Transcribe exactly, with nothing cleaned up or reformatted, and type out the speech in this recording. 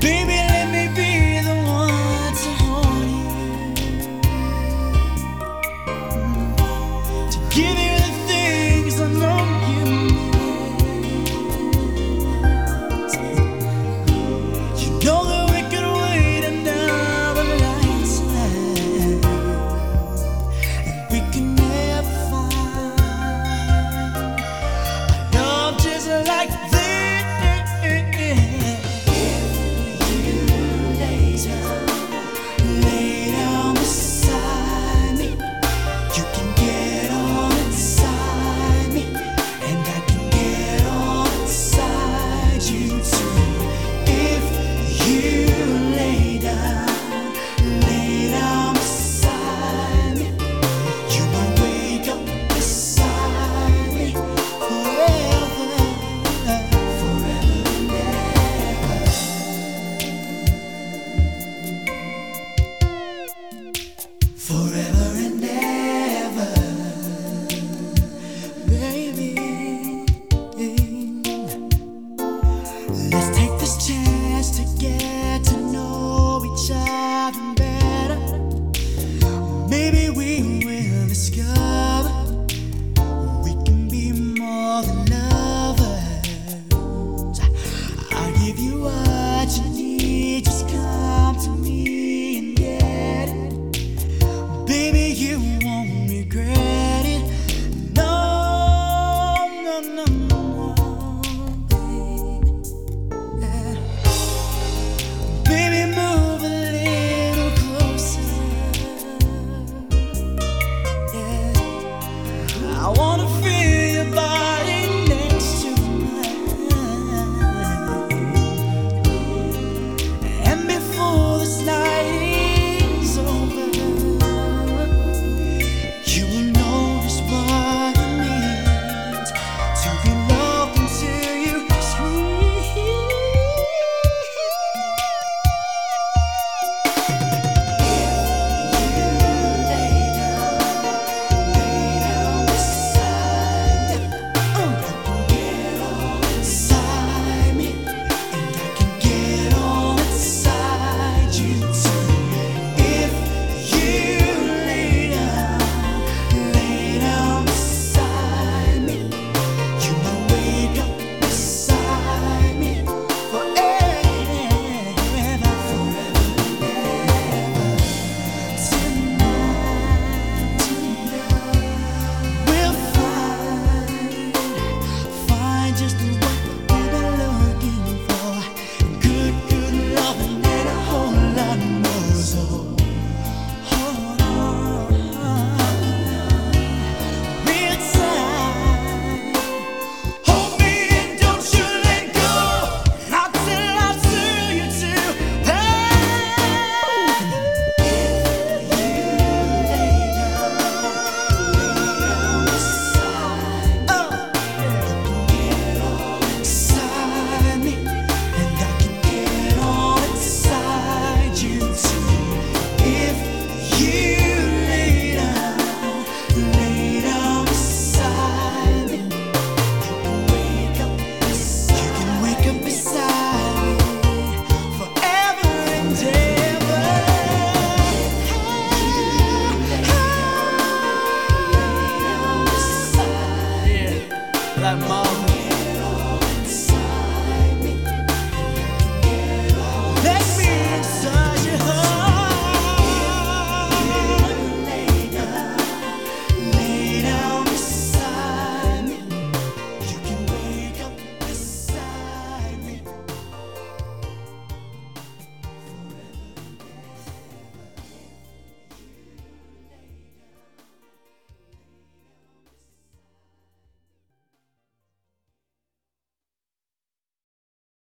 Baby, let me be the one to hold you, to give you the things I know you need. You know that we could wait another lifetime, and we can never find a love just like this. Forever and ever, baby. Let's take this chance to get to know each other better. Maybe we will discover we can be more than lovers. I'll give you what you need.